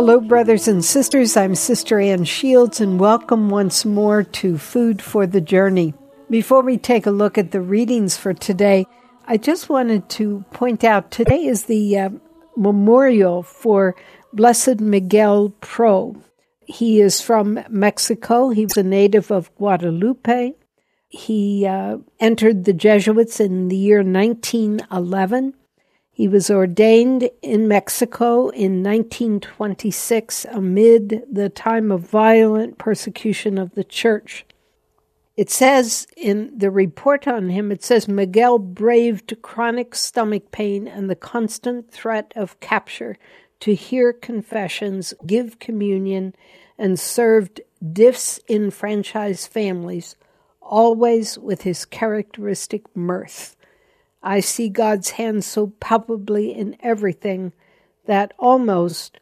Hello, brothers and sisters. I'm Sister Ann Shields, and welcome once more to Food for the Journey. Before we take a look at the readings for today, I just wanted to point out today is the memorial for Blessed Miguel Pro. He is from Mexico. He was a native of Guadalupe. He entered the Jesuits in the year 1911. He was ordained in Mexico in 1926 amid the time of violent persecution of the church. It says in the report on him, it says, Miguel braved chronic stomach pain and the constant threat of capture to hear confessions, give communion, and served disenfranchised families, always with his characteristic mirth. I see God's hand so palpably in everything that almost,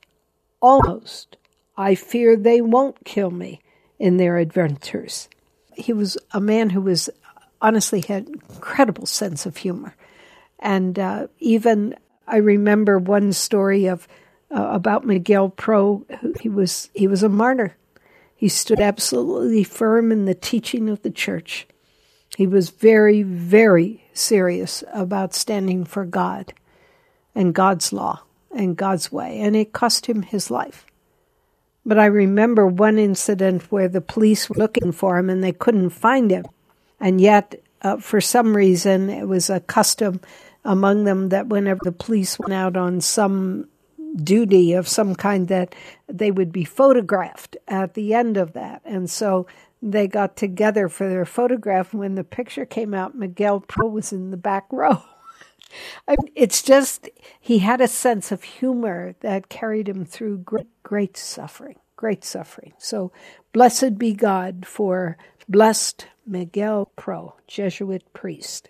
I fear they won't kill me in their adventures. He was a man who was honestly had incredible sense of humor. And even I remember one story of about Miguel Pro. He was a martyr. He stood absolutely firm in the teaching of the church. He was very, very serious about standing for God and God's law and God's way, and it cost him his life. But I remember one incident where the police were looking for him and they couldn't find him, and yet for some reason it was a custom among them that whenever the police went out on some duty of some kind that they would be photographed at the end of that. And so they got together for their photograph. When the picture came out, Miguel Pro was in the back row. It's just, he had a sense of humor that carried him through great suffering. So blessed be God for blessed Miguel Pro, Jesuit priest.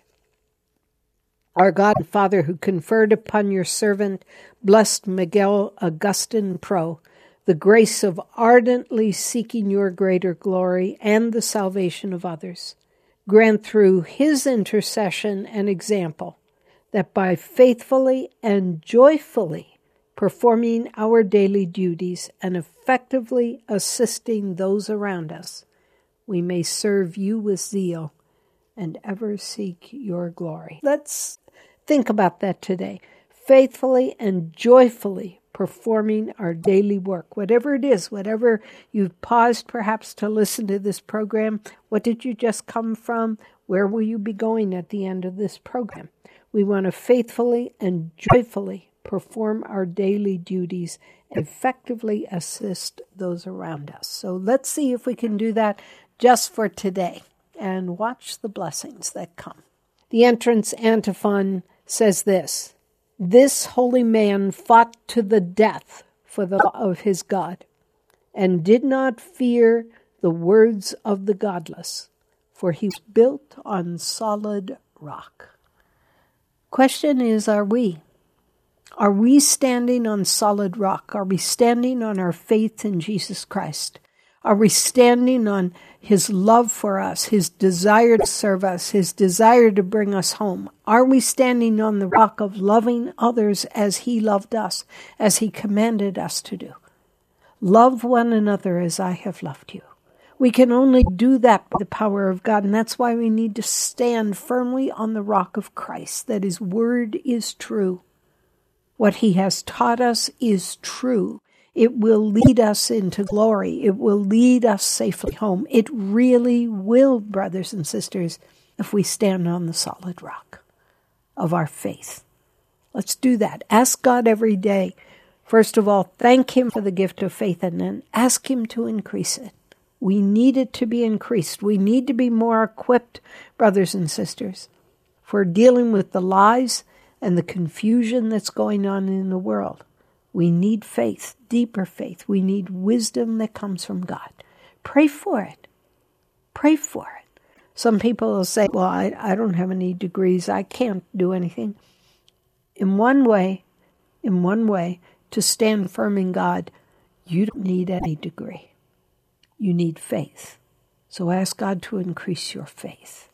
Our God and Father, who conferred upon your servant, blessed Miguel Augustin Pro, the grace of ardently seeking your greater glory and the salvation of others, grant through his intercession and example that by faithfully and joyfully performing our daily duties and effectively assisting those around us, we may serve you with zeal and ever seek your glory. Let's think about that today. Faithfully and joyfully performing our daily work, whatever it is, whatever you've paused perhaps to listen to this program. What did you just come from? Where will you be going at the end of this program? We want to faithfully and joyfully perform our daily duties and effectively assist those around us. So let's see if we can do that just for today and watch the blessings that come. The entrance antiphon says this: This holy man fought to the death for the law of his God, and did not fear the words of the godless, for he was built on solid rock. Question is, are we? Are we standing on solid rock? Are we standing on our faith in Jesus Christ? Are we standing on his love for us, his desire to serve us, his desire to bring us home? Are we standing on the rock of loving others as he loved us, as he commanded us to do? Love one another as I have loved you. We can only do that by the power of God, and that's why we need to stand firmly on the rock of Christ, that his word is true. What he has taught us is true. It will lead us into glory. It will lead us safely home. It really will, brothers and sisters, if we stand on the solid rock of our faith. Let's do that. Ask God every day. First of all, thank him for the gift of faith, and then ask him to increase it. We need it to be increased. We need to be more equipped, brothers and sisters, for dealing with the lies and the confusion that's going on in the world. We need faith, deeper faith. We need wisdom that comes from God. Pray for it. Pray for it. Some people will say, well, I don't have any degrees. I can't do anything. In one way, to stand firm in God, you don't need any degree. You need faith. So ask God to increase your faith.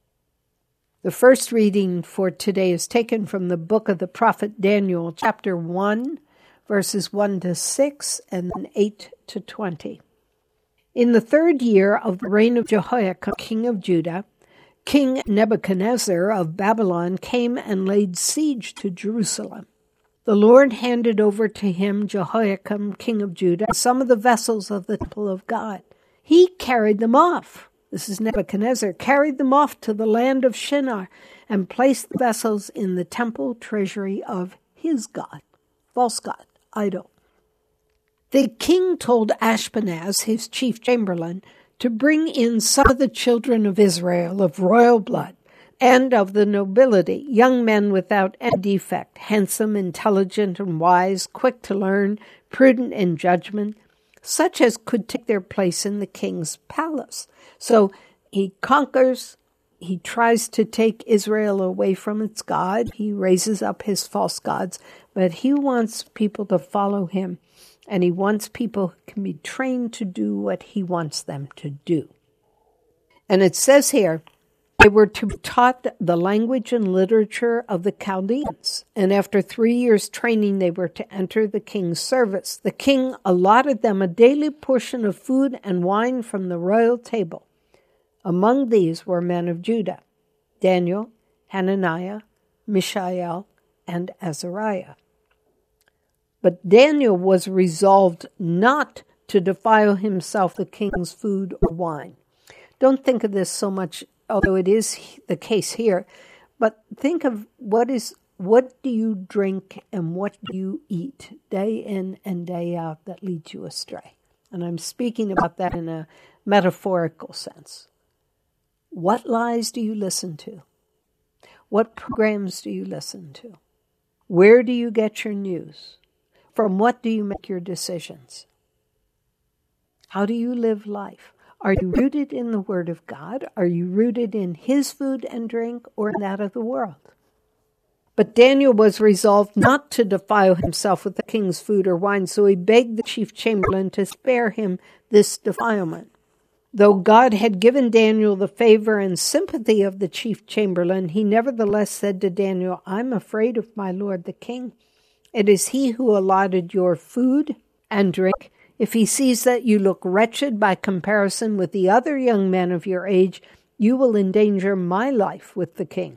The first reading for today is taken from the book of the prophet Daniel, chapter 1, verses 1 to 6 and then 8 to 20. In the 3rd year of the reign of Jehoiakim, king of Judah, King Nebuchadnezzar of Babylon came and laid siege to Jerusalem. The Lord handed over to him Jehoiakim, king of Judah, some of the vessels of the temple of God. He carried them off. This is Nebuchadnezzar, carried them off to the land of Shinar and placed the vessels in the temple treasury of his god, false god, idol. The king told Ashpenaz, his chief chamberlain, to bring in some of the children of Israel of royal blood and of the nobility, young men without any defect, handsome, intelligent, and wise, quick to learn, prudent in judgment, such as could take their place in the king's palace. So he conquers, he tries to take Israel away from its God, he raises up his false gods, but he wants people to follow him, and he wants people who can be trained to do what he wants them to do. And it says here, they were to be taught the language and literature of the Chaldeans, and after 3 years' training they were to enter the king's service. The king allotted them a daily portion of food and wine from the royal table. Among these were men of Judah, Daniel, Hananiah, Mishael, and Azariah. But Daniel was resolved not to defile himself the king's food or wine. Don't think of this so much, although it is the case here, but think of what do you drink and what do you eat day in and day out that leads you astray? And I'm speaking about that in a metaphorical sense. What lies do you listen to? What programs do you listen to? Where do you get your news? From what do you make your decisions? How do you live life? Are you rooted in the Word of God? Are you rooted in His food and drink or in that of the world? But Daniel was resolved not to defile himself with the king's food or wine, so he begged the chief chamberlain to spare him this defilement. Though God had given Daniel the favor and sympathy of the chief chamberlain, he nevertheless said to Daniel, "I'm afraid of my lord the king. It is he who allotted your food and drink. If he sees that you look wretched by comparison with the other young men of your age, you will endanger my life with the king."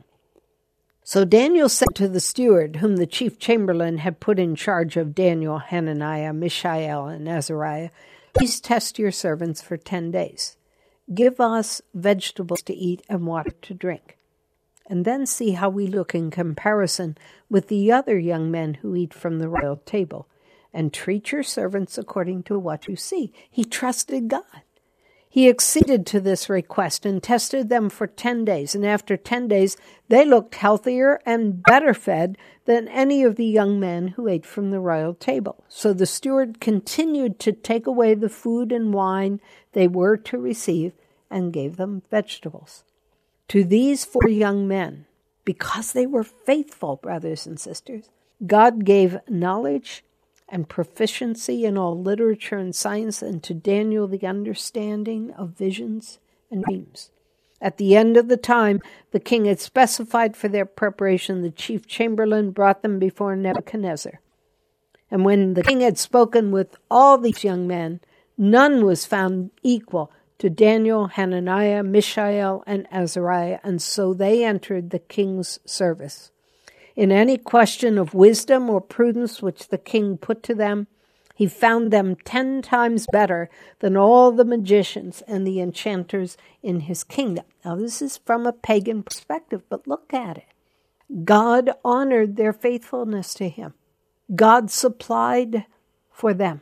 So Daniel said to the steward, whom the chief chamberlain had put in charge of Daniel, Hananiah, Mishael, and Azariah, "Please test your servants for 10 days. Give us vegetables to eat and water to drink, and then see how we look in comparison with the other young men who eat from the royal table, and treat your servants according to what you see." He trusted God. He acceded to this request and tested them for 10 days, and after 10 days they looked healthier and better fed than any of the young men who ate from the royal table. So the steward continued to take away the food and wine they were to receive and gave them vegetables. To these 4 young men, because they were faithful, brothers and sisters, God gave knowledge and proficiency in all literature and science, and to Daniel the understanding of visions and dreams. At the end of the time the king had specified for their preparation, the chief chamberlain brought them before Nebuchadnezzar. And when the king had spoken with all these young men, none was found equal to Daniel, Hananiah, Mishael, and Azariah, and so they entered the king's service. In any question of wisdom or prudence which the king put to them, he found them 10 times better than all the magicians and the enchanters in his kingdom. Now, this is from a pagan perspective, but look at it. God honored their faithfulness to him. God supplied for them.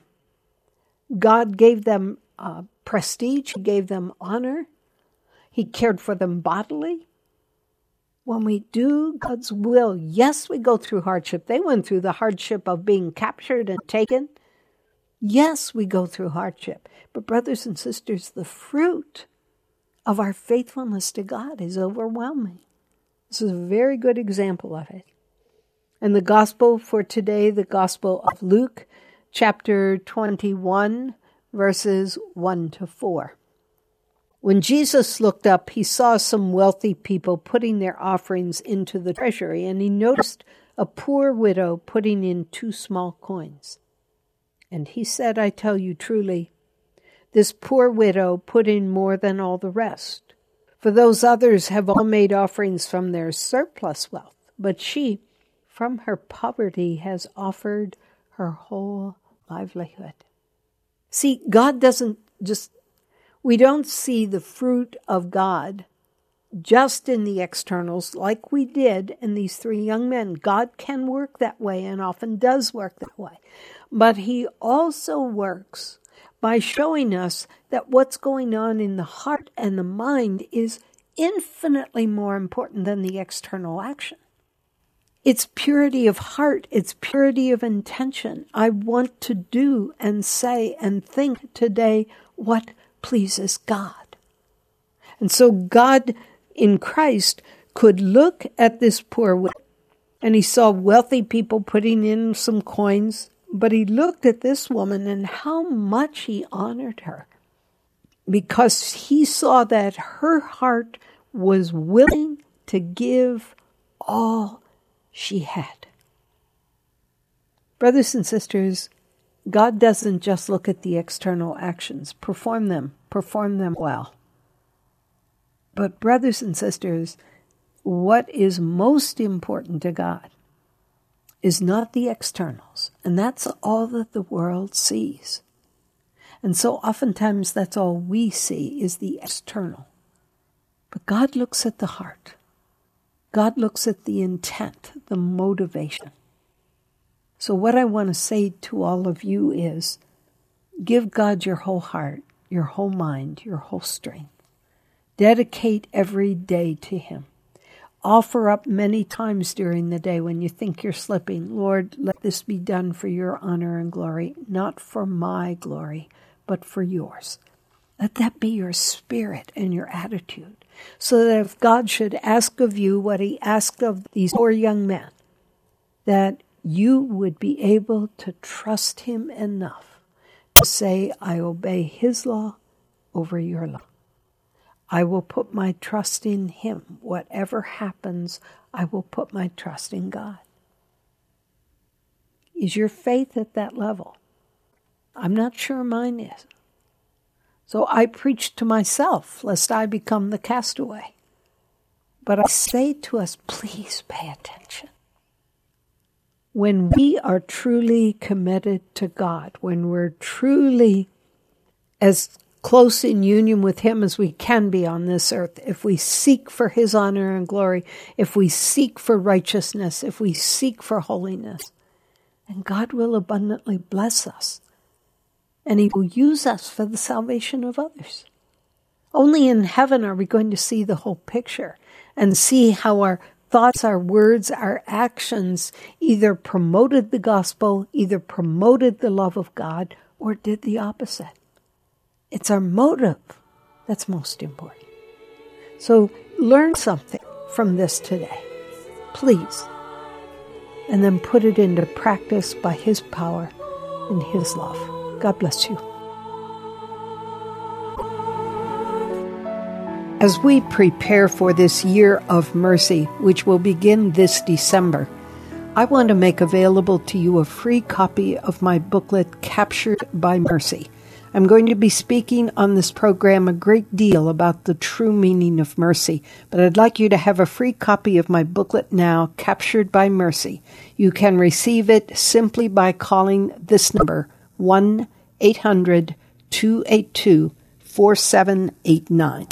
God gave them prestige. He gave them honor. He cared for them bodily. When we do God's will, yes, we go through hardship. They went through the hardship of being captured and taken. Yes, we go through hardship. But brothers and sisters, the fruit of our faithfulness to God is overwhelming. This is a very good example of it. And the gospel for today, the gospel of Luke, chapter 21, verses 1 to 4. When Jesus looked up, he saw some wealthy people putting their offerings into the treasury, and he noticed a poor widow putting in 2 small coins. And he said, I tell you truly, this poor widow put in more than all the rest. For those others have all made offerings from their surplus wealth, but she, from her poverty, has offered her whole livelihood. See, God doesn't we don't see the fruit of God just in the externals like we did in these 3 young men. God can work that way and often does work that way. But he also works by showing us that what's going on in the heart and the mind is infinitely more important than the external action. It's purity of heart. It's purity of intention. I want to do and say and think today what pleases God. And so God in Christ could look at this poor widow, and he saw wealthy people putting in some coins, but he looked at this woman and how much he honored her, because he saw that her heart was willing to give all she had. Brothers and sisters, God doesn't just look at the external actions. Perform them well. But brothers and sisters, what is most important to God is not the externals. And that's all that the world sees. And so oftentimes that's all we see is the external. But God looks at the heart. God looks at the intent, the motivation. So what I want to say to all of you is, give God your whole heart, your whole mind, your whole strength. Dedicate every day to him. Offer up many times during the day when you think you're slipping. Lord, let this be done for your honor and glory, not for my glory, but for yours. Let that be your spirit and your attitude, so that if God should ask of you what he asked of these 4 young men, that you would be able to trust him enough to say, I obey his law over your law. I will put my trust in him. Whatever happens, I will put my trust in God. Is your faith at that level? I'm not sure mine is. So I preach to myself, lest I become the castaway. But I say to us, please pay attention. When we are truly committed to God, when we're truly as close in union with him as we can be on this earth, if we seek for his honor and glory, if we seek for righteousness, if we seek for holiness, then God will abundantly bless us. And he will use us for the salvation of others. Only in heaven are we going to see the whole picture and see how our thoughts, our words, our actions either promoted the gospel, either promoted the love of God, or did the opposite. It's our motive that's most important. So learn something from this today, please, and then put it into practice by his power and his love. God bless you. As we prepare for this year of mercy, which will begin this December, I want to make available to you a free copy of my booklet, Captured by Mercy. I'm going to be speaking on this program a great deal about the true meaning of mercy, but I'd like you to have a free copy of my booklet now, Captured by Mercy. You can receive it simply by calling this number, 1-800-282-4789.